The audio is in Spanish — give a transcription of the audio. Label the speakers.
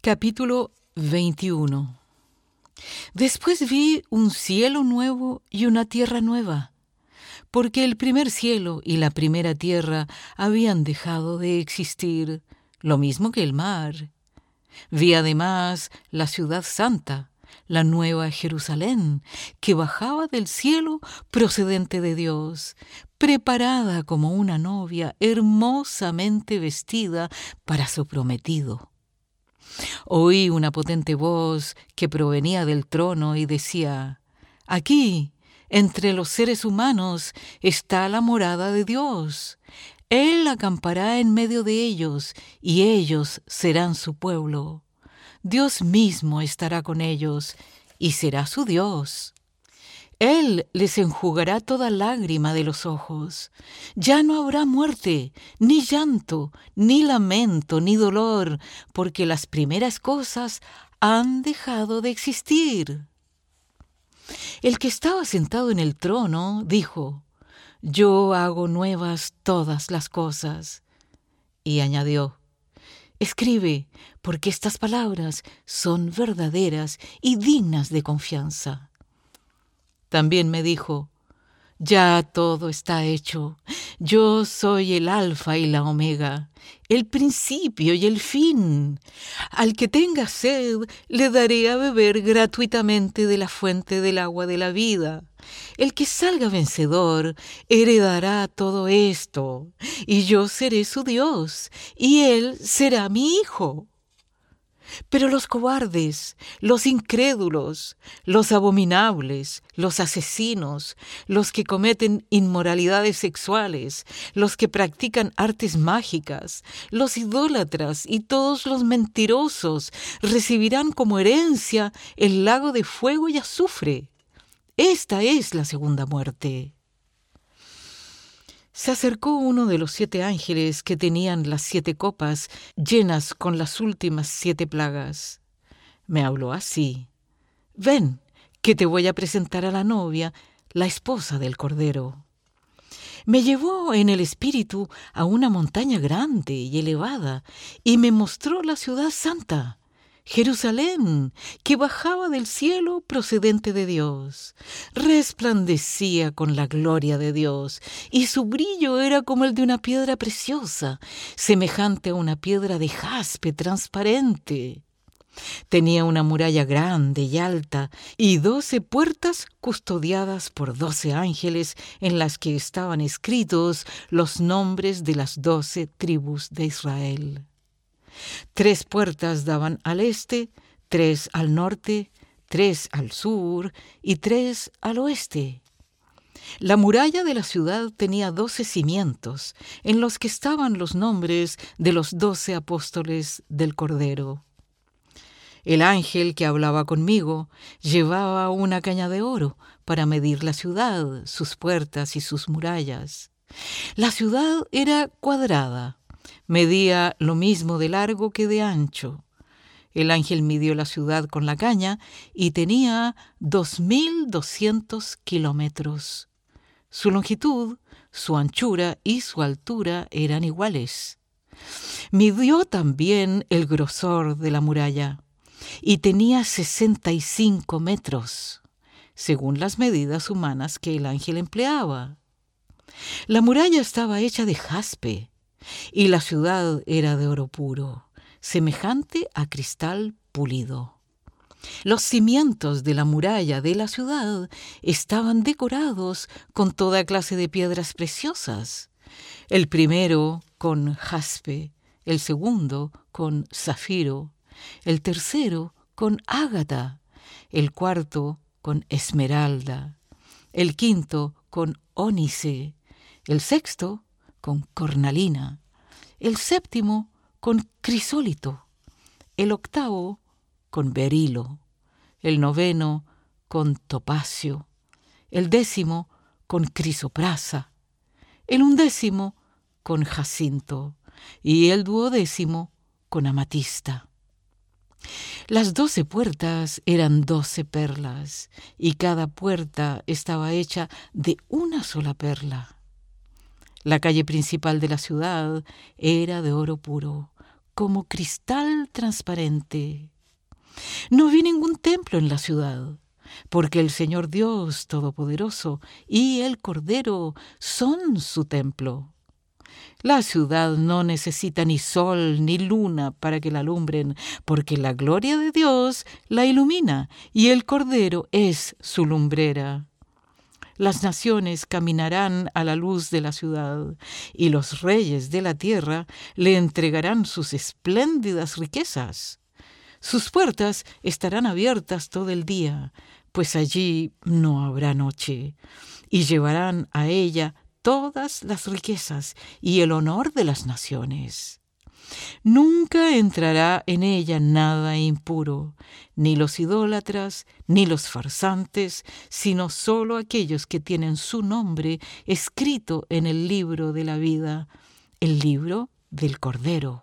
Speaker 1: Capítulo 21. Después vi un cielo nuevo y una tierra nueva, porque el primer cielo y la primera tierra habían dejado de existir, lo mismo que el mar. Vi además la ciudad santa, la nueva Jerusalén, que bajaba del cielo procedente de Dios, preparada como una novia hermosamente vestida para su prometido. Oí una potente voz que provenía del trono y decía: «Aquí, entre los seres humanos, está la morada de Dios. Él acampará en medio de ellos, y ellos serán su pueblo. Dios mismo estará con ellos, y será su Dios. Él les enjugará toda lágrima de los ojos. Ya no habrá muerte, ni llanto, ni lamento, ni dolor, porque las primeras cosas han dejado de existir». El que estaba sentado en el trono dijo: «Yo hago nuevas todas las cosas». Y añadió: «Escribe, porque estas palabras son verdaderas y dignas de confianza». También me dijo: «Ya todo está hecho. Yo soy el Alfa y la Omega, el principio y el fin. Al que tenga sed, le daré a beber gratuitamente de la fuente del agua de la vida. El que salga vencedor heredará todo esto, y yo seré su Dios, y él será mi hijo. Pero los cobardes, los incrédulos, los abominables, los asesinos, los que cometen inmoralidades sexuales, los que practican artes mágicas, los idólatras y todos los mentirosos recibirán como herencia el lago de fuego y azufre. Esta es la segunda muerte». Se acercó uno de los 7 ángeles que tenían las 7 copas llenas con las últimas 7 plagas. Me habló así: «Ven, que te voy a presentar a la novia, la esposa del Cordero». Me llevó en el espíritu a una montaña grande y elevada, y me mostró la ciudad santa, Jerusalén, que bajaba del cielo procedente de Dios. Resplandecía con la gloria de Dios, y su brillo era como el de una piedra preciosa, semejante a una piedra de jaspe transparente. Tenía una muralla grande y alta, y 12 puertas custodiadas por 12 ángeles, en las que estaban escritos los nombres de las 12 tribus de Israel. 3 puertas daban al este, 3 al norte, 3 al sur y 3 al oeste. La muralla de la ciudad tenía 12 cimientos, en los que estaban los nombres de los 12 apóstoles del Cordero. El ángel que hablaba conmigo llevaba una caña de oro para medir la ciudad, sus puertas y sus murallas. La ciudad era cuadrada, medía lo mismo de largo que de ancho. El ángel midió la ciudad con la caña y tenía 2.200 kilómetros. Su longitud, su anchura y su altura eran iguales. Midió también el grosor de la muralla y tenía 65 metros, según las medidas humanas que el ángel empleaba. La muralla estaba hecha de jaspe, y la ciudad era de oro puro, semejante a cristal pulido. Los cimientos de la muralla de la ciudad estaban decorados con toda clase de piedras preciosas. El primero con jaspe, el segundo con zafiro, el tercero con ágata, el cuarto con esmeralda, el quinto con ónice, el sexto con cornalina, el séptimo con crisólito, el octavo con berilo, el noveno con topacio, el 10º con crisoprasa, el 11º con jacinto y el 12º con amatista. Las 12 puertas eran 12 perlas, y cada puerta estaba hecha de una sola perla. La calle principal de la ciudad era de oro puro, como cristal transparente. No vi ningún templo en la ciudad, porque el Señor Dios Todopoderoso y el Cordero son su templo. La ciudad no necesita ni sol ni luna para que la alumbren, porque la gloria de Dios la ilumina y el Cordero es su lumbrera. Las naciones caminarán a la luz de la ciudad, y los reyes de la tierra le entregarán sus espléndidas riquezas. Sus puertas estarán abiertas todo el día, pues allí no habrá noche, y llevarán a ella todas las riquezas y el honor de las naciones. Nunca entrará en ella nada impuro, ni los idólatras, ni los farsantes, sino solo aquellos que tienen su nombre escrito en el libro de la vida, el libro del Cordero.